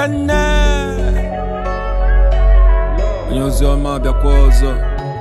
Kane Nyozi Oma Biakwozo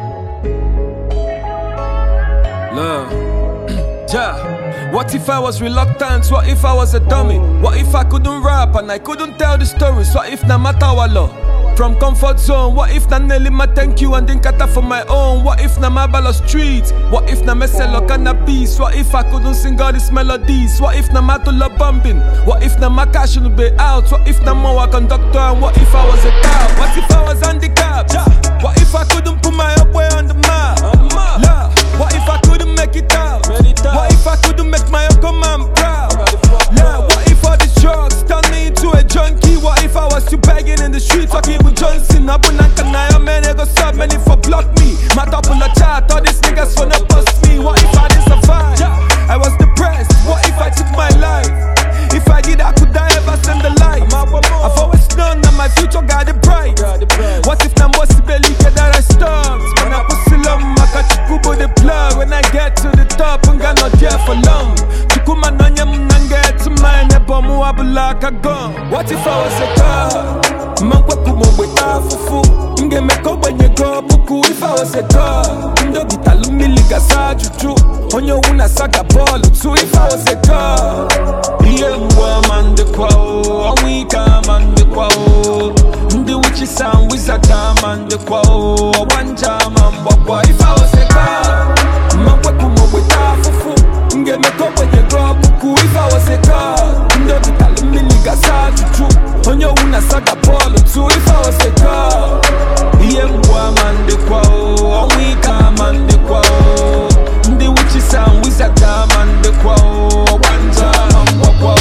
Love What if I was reluctant? What if I was a dummy? What if I couldn't rap and I couldn't tell the stories? What if na matawalo? From comfort zone, what if na Nelly ma thank you and then kata for my own? What if na Mabala streets? What if na Meselo cannabis? What if I couldn't sing all these melodies? What if na Matula bumping? What if na Maka shouldn't be out? What if na Moa conductor? And what if I was a cow? What if I was handicapped? What if I couldn't put my up way on the map? Love. What if I couldn't make it out? What if I couldn't make my uncle man proud? Yeah, what if all these drugs turned me into a junkie? What if I was still begging in the streets, walking with Johnson? I man, they go sub many for block me. My top on the chat, all these niggas wanna bust me. What if I didn't survive? I was depressed. What if I took my life? If I did, I could I ever send the light? I've always known that my future got it bright. What if I'm belly get that I stopped? When I pussy long, I got Kubo the plug. When I get to the top, I'm not there for long. Chukuma nonya mnange to mine, bomu abulaka gone. What if I was a car? Mankweku mweta fufu. Nge meko wenye go buku. If I was a car, ndo bitalumi liga sa juju. Onyo una saga ball too. If I was a car, yeah mwa mande kwao, onwika mande kwao. Ndi wichi sound wizard mande kwao, wanja mambo kwa. If I was a car, mankweku mweta fufu. Nge meko wenye go buku. If I was a car, ndo bitalumi liga sa juju. Onyo una saga ball too. If I was a car, yeah mwa mande kwao, onwika mande kwao. Ndi wichi sound wizard mande kwao, wanja mambo kwao.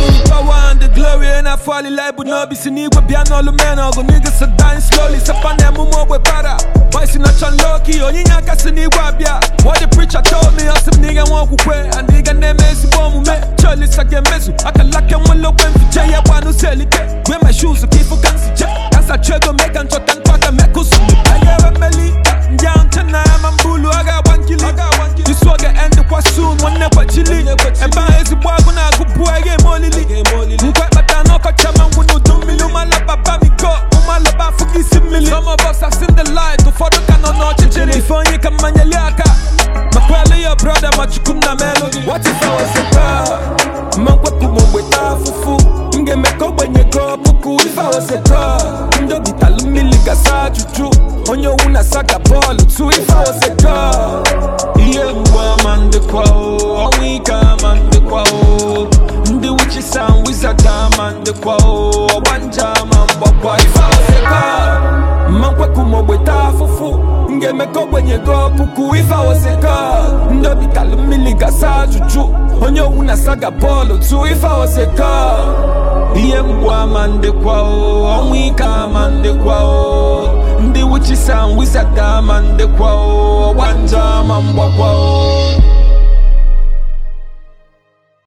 I fall in love with no be seen with piano lumeno. Go niggas are dying slowly. Sapane mumo we para. Boys in a chan loki. Onyinya kasini wabia. What the preacher told me. Asem nigga wanku kwe. And nigga name esi bomu me. Choli sage mezu. Akalake mwelo kwen fijaya wanu selike. Wear my shoes so kifu kansi je. Kansa chego make and chotan paka mekusu. Ayawe meli. Njan chana mambulu aga wankili. You swagger end kwa soon. Wane kwa chili. Eba esi bwagu na kupuwa ye molili. Mkwe batano chama wunu dumili. Umalaba bamiko. Umalaba fugisi mili. Some of us have seen the light. Ufodo kano no chichiri. Ifonye kamanya liaka. Makwele your brother machukumna melody. What if I was a car? Mankweku mweta fufu. Nge meko wenye go buku. If I was a car, ndo bitalumi liga sa juju. Onyo una saga ball too. If I was a car, yeah mwa mande kwao, onwika mande kwao. Ndi wichi sound wizard mande kwao, wanja mambo kwao. If I was a car, mankweku mweta fufu. Nge meko wenye go buku. If I was a car, ndo bitalumi liga sa juju. Onyo una saga ball too. If I was a car, yeah mwa mande kwao, onwika mande kwao. Ndi wichi sound wizard mande kwao, wanja mambo kwao.